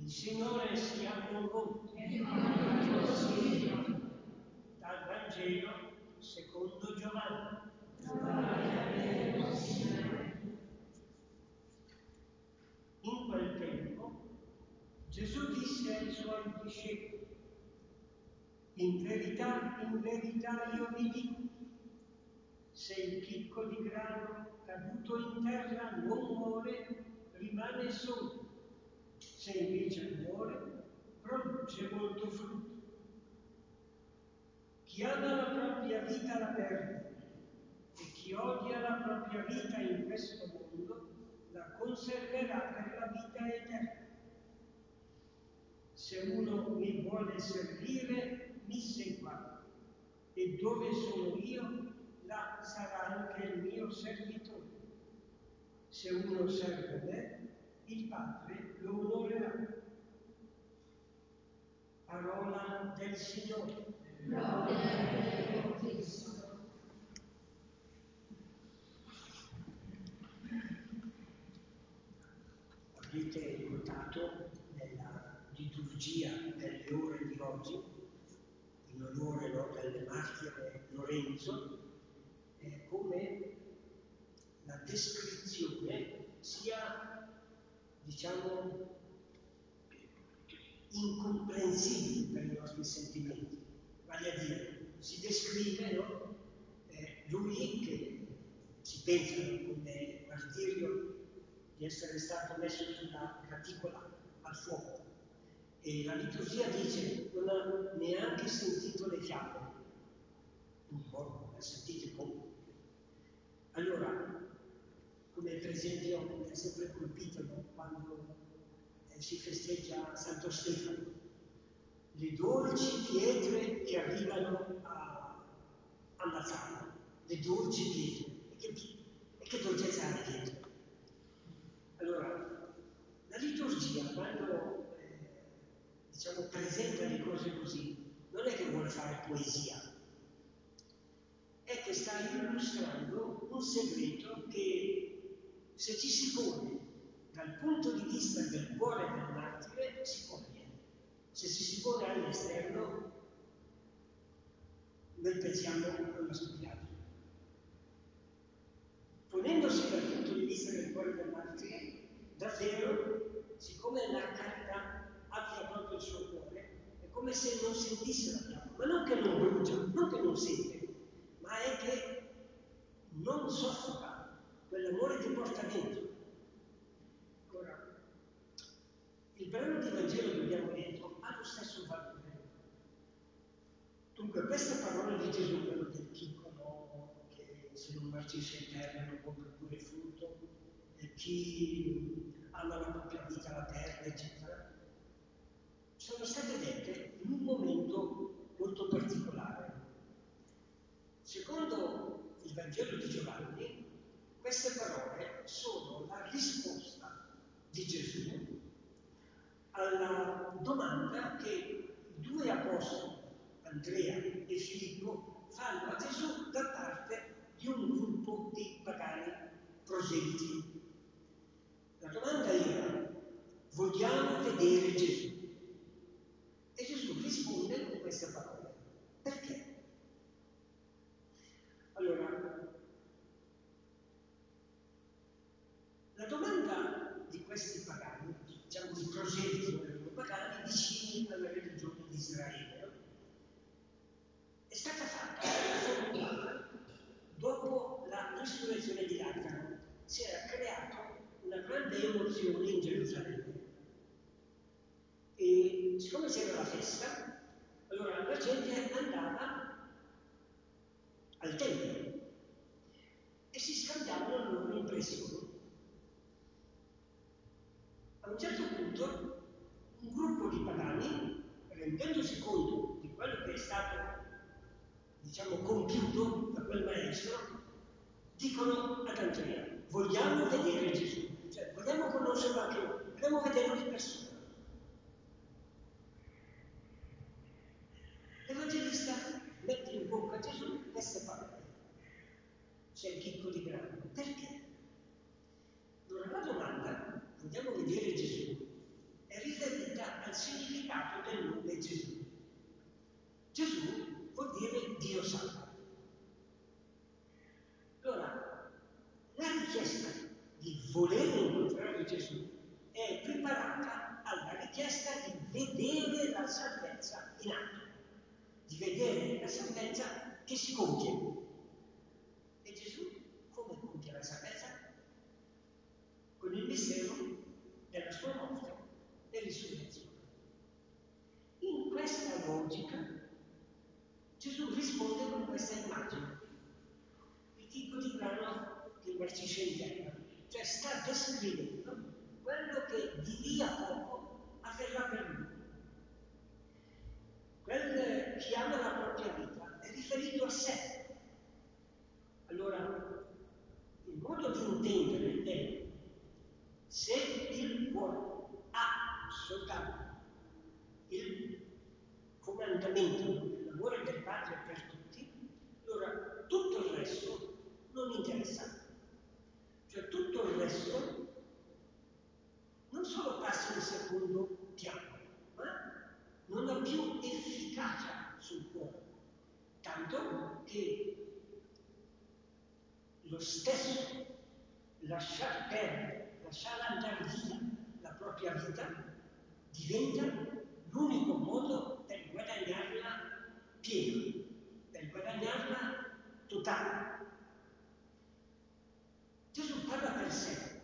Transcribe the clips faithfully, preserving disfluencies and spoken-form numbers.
Il Signore sia con voi. Dal Vangelo secondo Giovanni. In quel tempo Gesù disse ai suoi discepoli: in verità, in verità io vi dico, se il chicco di grano caduto in terra non muore, rimane solo. Se invece muore, produce molto frutto. Chi ama la propria vita la perde, e chi odia la propria vita in questo mondo la conserverà per la vita eterna. Se uno mi vuole servire, mi segua, e dove sono io, là sarà anche il mio servitore. Se uno serve me, il Padre lo onorerà. Parola del Signore. Gloria a Cristo. Avete notato nella liturgia delle ore di oggi, in onore no, del martire Lorenzo, eh, come la descrizione sia, diciamo, incomprensibile per i nostri sentimenti. Vale a dire, si descrive no, eh, lui che si pensa no, come martirio di essere stato messo sulla graticola al fuoco, e la liturgia dice non ha neanche sentito le fiamme. Un po', ha sentito poco. Allora, come per esempio mi ha sempre colpito no, quando eh, si festeggia Santo Stefano, le dolci pietre che arrivano a ammazzarlo, le dolci pietre, e che, e che dolcezza ha dietro. Allora, la liturgia, quando eh, diciamo, presenta le cose così, non è che vuole fare poesia, è che sta illustrando un segreto che, se ci si pone dal punto di vista del cuore del martire, si coglie. Se ci si pone all'esterno, noi pensiamo a una stupidaggine. Ponendosi dal punto di vista del cuore del martire, davvero, siccome la carità abbia proprio il suo cuore, è come se non sentisse la fiamma, ma non che non brucia, non che non sente, ma è che non soffoca quell'amore che porta dentro. Ora, il brano di Vangelo che abbiamo letto ha lo stesso valore. Dunque, queste parole di Gesù, quello del chicco, no, che se non marcisce in terra non può produrre frutto, e chi ama la propria vita la perde, eccetera, sono state dette in un momento molto particolare. Secondo il Vangelo di Giovanni, queste parole sono la risposta di Gesù alla domanda che i due apostoli, Andrea e Filippo, fanno a Gesù da parte di un gruppo di pagani proseliti. La domanda era: vogliamo vedere Gesù? E Gesù risponde con queste parole. Perché? Allora, la domanda di questi pagani, diciamo i proseliti erano pagani vicini alla religione di Israele, è stata fatta, formulata dopo la risurrezione di Lazzaro. Si era creato una grande emozione in Gerusalemme e siccome c'era la festa, allora la gente andava al tempio e si scambiavano le loro impressioni. A un certo punto un gruppo di pagani, rendendosi conto di quello che è stato, diciamo, compiuto da quel maestro, dicono ad Andrea: vogliamo vedere Gesù, cioè vogliamo conoscerlo anche noi, vogliamo vederlo di persona. L'Evangelista mette in bocca a Gesù queste parole: c'è il chicco di grano. Perché? Allora la domanda, vogliamo vedere Gesù, è riferita vedere la salvezza in atto, di vedere la salvezza che si compie. E Gesù come compie la salvezza? Con il mistero della sua morte e risurrezione. In questa logica Gesù risponde con questa immagine, il tipo di grano che marcisce in terra, cioè sta descrivendo quello che di lì a poco avverrà per lui. Quel che ama la propria vita è riferito a sé. Allora, il modo di intendere è: se il cuore ha soltanto il comandamento dell'amore del Padre per tutti, allora tutto il resto non interessa. Cioè tutto il resto non solo passa in secondo piano, ma non ha più efficacia sul cuore, tanto che lo stesso lasciar perdere, lasciare andare via la propria vita diventa l'unico modo per guadagnarla piena, per guadagnarla totale. Gesù parla per sé,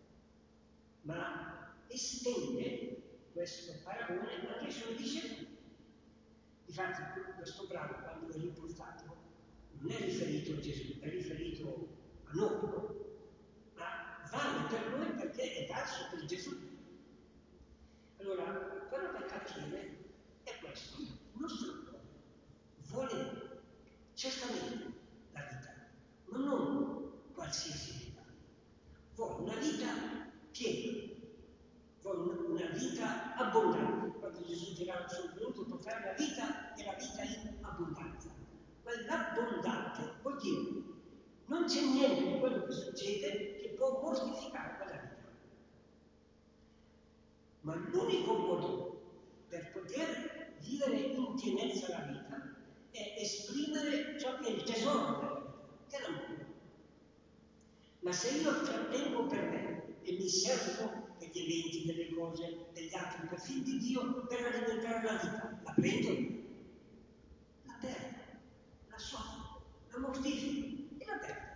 ma estende questo paragone anche ai suoi discepoli. Difatti, questo brano, quando è riportato, non è riferito a Gesù, è riferito a noi, ma vale per noi perché è valso per Gesù. Allora, quello da capire è questo: il nostro cuore vuole certamente la vita, ma non qualsiasi vita. Vuole una vita piena, vuole una vita abbondante. Quando Gesù dirà: sono venuto per fare la vita e la vita in abbondanza. Quell'abbondante vuol dire non c'è niente di quello che succede che può mortificare quella vita. Ma l'unico modo per poter vivere in pienezza la vita è esprimere ciò che è il tesoro della vita, che è l'amore. Ma se io trattengo per me e mi servo degli eventi, delle cose, degli altri, per fin di Dio, per alimentare la vita, la prendo, la perdo, la soffro, la mortifico e la perdo.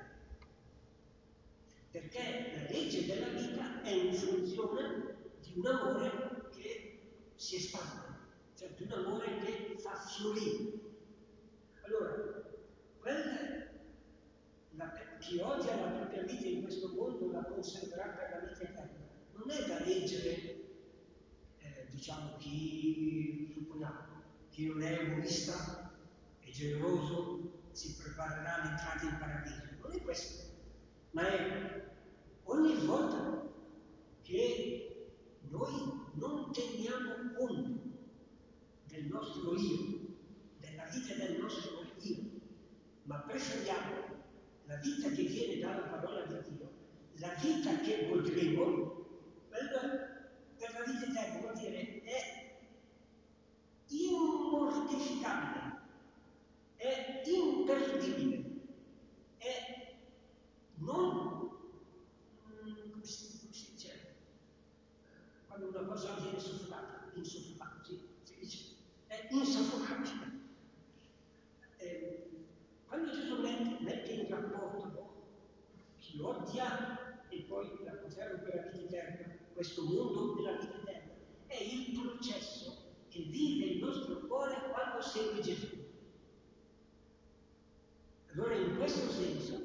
Perché la legge della vita è in funzione di un amore che si espande, cioè di un amore che fa fiorire. Allora, quella, la, chi odia la propria vita in questo mondo la conserverà per la vita eterna. Non è da leggere, eh, diciamo, chi, supponiamo, chi non è egoista e generoso si preparerà all'entrata in paradiso. Non è questo, ma è ogni volta che noi non teniamo conto del nostro io, della vita del nostro io, ma preferiamo la vita che viene dalla parola di Dio, la vita che godremo, quella per la vita eterna vuol dire è immortificabile, è imperdibile, è non, come si, come si dice, quando una cosa viene soffocata, insoffocabile, sì, si dice, è insoffocabile. Eh, quando Gesù mette, mette in rapporto chi odia e poi la conserva per la vita eterna, questo mondo della vita eterna, è il processo che vive il nostro cuore quando segue Gesù. Allora, in questo senso,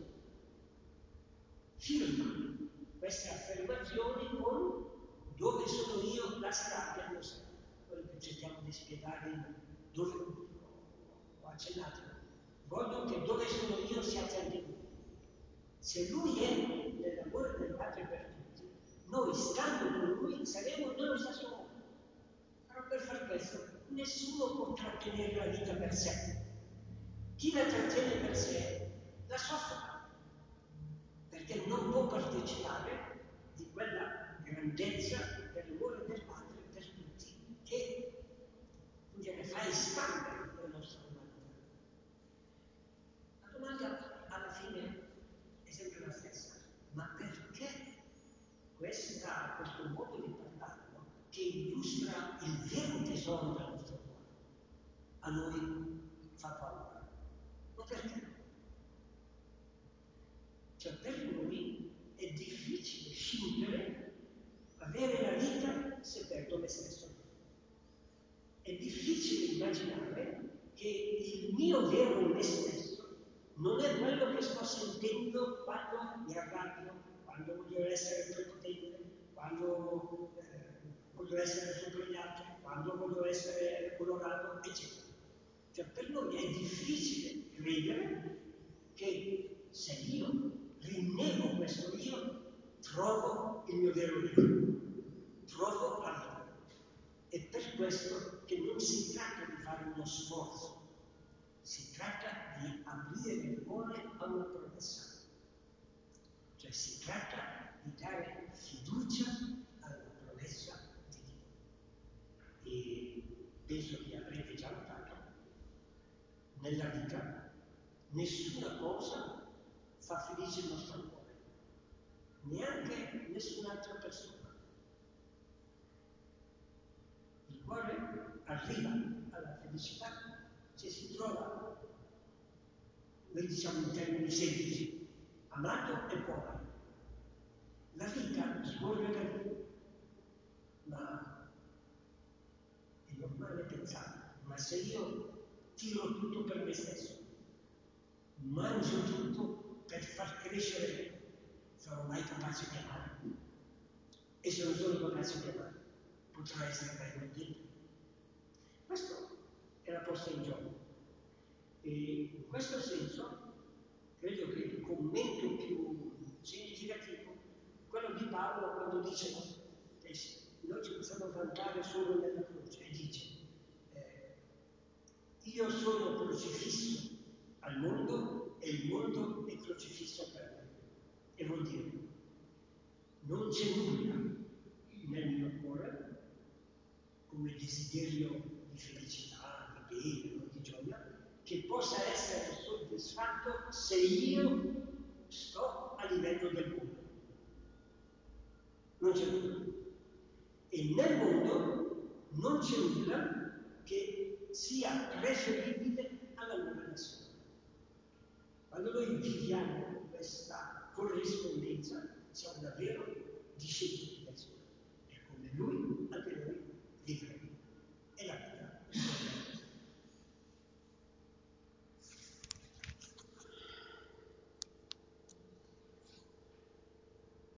firma queste affermazioni con dove sono io, la strada del mio sé. Quello che cerchiamo di spiegare, dove ho accennato. Voglio che dove sono io siate anche voi. Se lui è nell'amore del Padre per tutti, noi stando con lui saremo nello stesso modo. Però per far questo nessuno può trattenere la vita per sé. Chi la trattiene per sé la soffre, perché non può partecipare di quella grandezza dell'amore del Padre per tutti che ne fa espandere la nostra umanità. La domanda alla fine è sempre la stessa: ma perché questa, questo modo di parlare, no? Che illustra il vero tesoro del nostro cuore, a noi fa paura. Ma perché? Cioè, per noi è difficile scindere, avere la vita se perdo me stesso. È difficile immaginare che il mio vero me stesso non è quello che sto sentendo quando mi arrabbio, quando voglio essere prepotente, quando eh, voglio essere sopra gli altri, quando voglio essere colorato, eccetera. Cioè, per noi è difficile credere che se io rinnego questo io, trovo il mio vero io, trovo la vita. È per questo che non si tratta di fare uno sforzo, si tratta di aprire il cuore a una promessa. Cioè si tratta di dare fiducia alla promessa di Dio. E penso che avrete già notato, nella vita nessuna cosa fa felice il nostro cuore, neanche nessun'altra persona. Il cuore arriva alla felicità se si trova, noi diciamo in termini semplici, amato e povero. La vita scorre da lì, ma è normale pensare, ma se io tiro tutto per me stesso, mangio tutto per far crescere me, sarò mai capace di amare? E se non sono capace di amare, potrà essere bello dentro. Questo è la posta in gioco. E in questo senso credo che il commento più significativo è quello di Paolo quando dice che noi ci possiamo vantare solo nella croce, e dice eh, io sono crocifisso al mondo e il mondo è crocifisso per me. E vuol dire non c'è nulla nel mio cuore come desiderio di felicità, di bene, di gioia, che possa essere soddisfatto se io sto a livello del mondo. Non c'è nulla. E nel mondo non c'è nulla che sia preferibile alla mia nazione. Quando noi viviamo